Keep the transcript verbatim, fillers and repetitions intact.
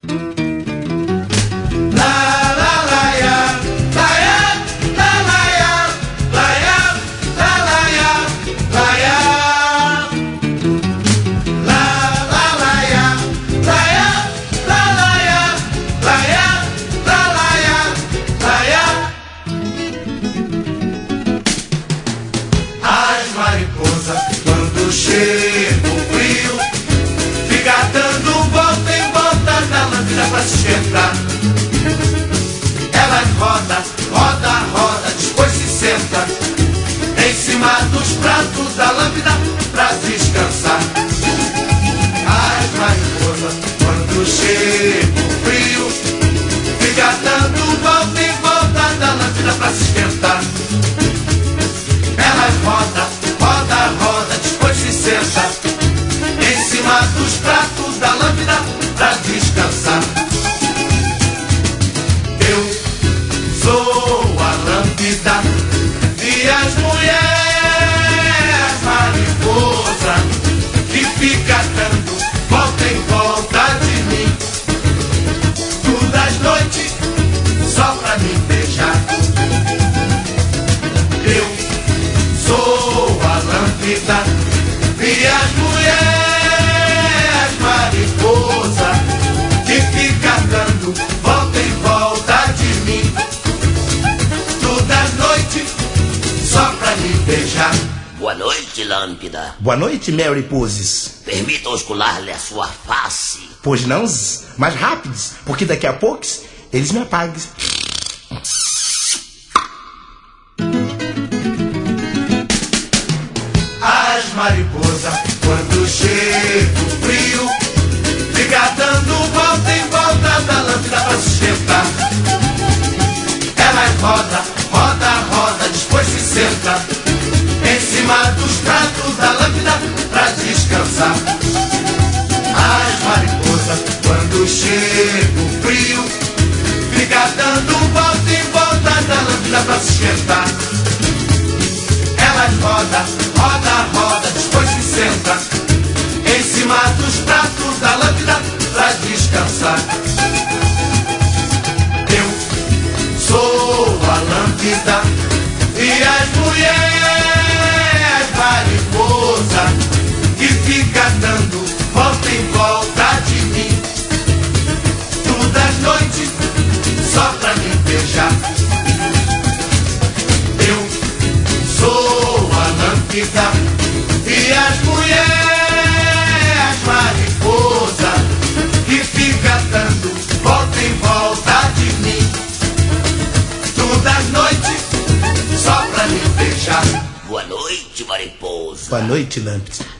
Quando chega o frio, fica dando volta em volta da lâmpada pra se esquentar. Ela roda, roda, roda, depois se senta em cima dos pratos da lâmpada pra descansar. As mariposas, quando chega o frio, fica dando volta em volta da lâmpada pra se esquentar. Ela roda, roda, roda, depois se senta em cima dos pratos da lâmpada pra descansar. Eu sou a lâmpada e as mulheres mariposa que fica dando volta em volta de mim, todas as noites só pra me beijar. Eu sou a lâmpada e as mulheres mariposa que fica dando volta em volta de mim, todas as noites só pra me beijar. Boa noite, lâmpada. Boa noite, Mary Poses. Permita oscular-lhe a sua face. Pois não, mais rápidos, porque daqui a poucos eles me apagam. As mariposas, quando chega o frio, fica dando volta em volta da lâmpada pra se esquentar. Ela roda, roda, roda, depois se senta em cima dos pratos da lâmpada pra descansar. As mariposas, quando chega o frio, fica dando volta em volta da lâmpada pra se esquentar. Ela roda, roda, roda, depois se senta em cima dos pratos da lâmpada pra descansar. Eu sou a lâmpada e as mulheres mariposa que fica dando volta em volta de mim, todas as noites só pra me beijar. Eu sou a lâmpada e as mulheres mariposa que fica dando volta em volta de mim, todas as noites só pra me beijar. Boa noite, mariposa. Boa noite, lâmpada.